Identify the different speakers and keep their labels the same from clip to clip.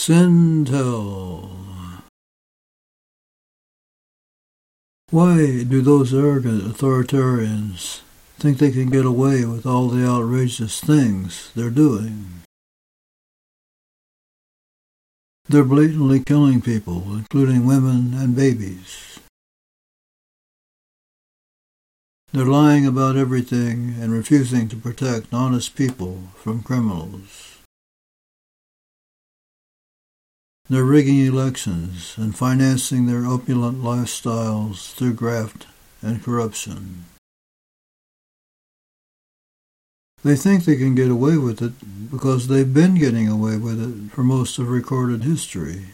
Speaker 1: Sintel. Why do those arrogant authoritarians think they can get away with all the outrageous things they're doing? They're blatantly killing people, including women and babies. They're lying about everything and refusing to protect honest people from criminals. They're rigging elections and financing their opulent lifestyles through graft and corruption. They think they can get away with it because they've been getting away with it for most of recorded history.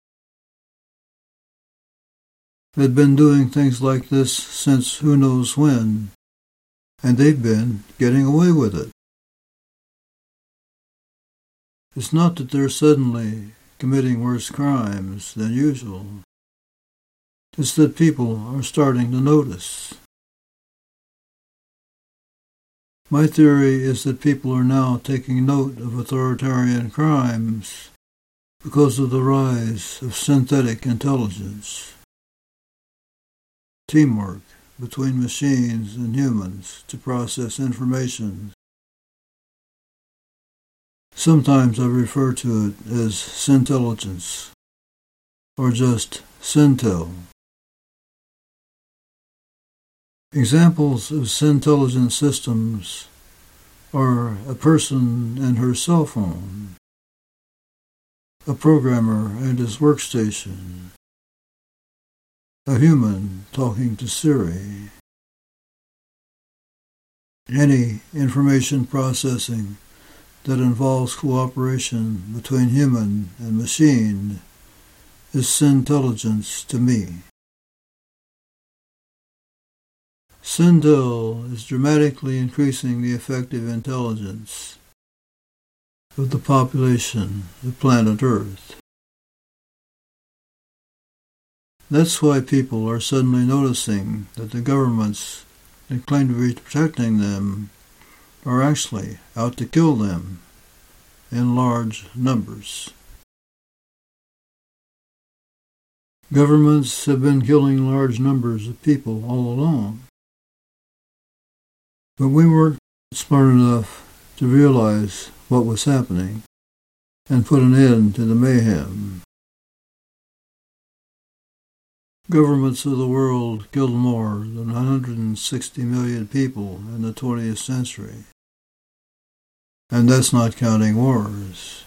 Speaker 1: They've been doing things like this since who knows when, and they've been getting away with it. It's not that they're suddenly committing worse crimes than usual. It's that people are starting to notice. My theory is that people are now taking note of authoritarian crimes because of the rise of synthetic intelligence. Teamwork between machines and humans to process information. Sometimes I refer to it as Sintelligence, or just Sintel. Examples of Sintelligence systems are a person and her cell phone, a programmer and his workstation, a human talking to Siri. Any information processing that involves cooperation between human and machine is Sintelligence to me. Sintel is dramatically increasing the effective intelligence of the population of planet Earth. That's why people are suddenly noticing that the governments that claim to be protecting them are actually out to kill them in large numbers. Governments have been killing large numbers of people all along. But we weren't smart enough to realize what was happening and put an end to the mayhem. Governments of the world killed more than 160 million people in the 20th century. And that's not counting wars.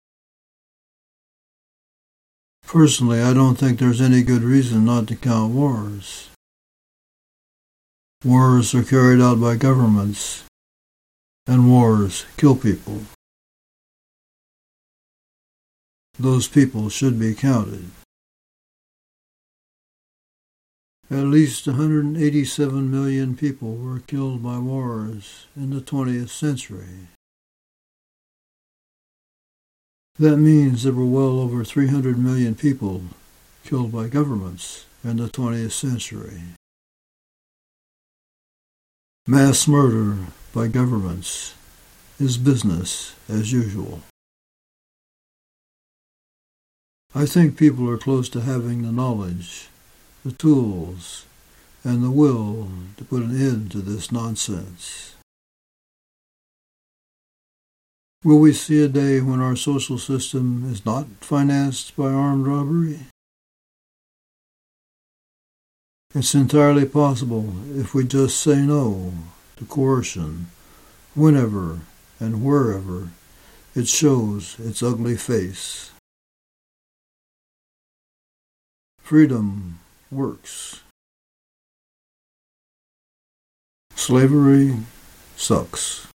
Speaker 1: Personally, I don't think there's any good reason not to count wars. Wars are carried out by governments, and wars kill people. Those people should be counted. At least 187 million people were killed by wars in the 20th century. That means there were well over 300 million people killed by governments in the 20th century. Mass murder by governments is business as usual. I think people are close to having the knowledge, the tools, and the will to put an end to this nonsense. Will we see a day when our social system is not financed by armed robbery? It's entirely possible if we just say no to coercion whenever and wherever it shows its ugly face. Freedom works. Slavery sucks.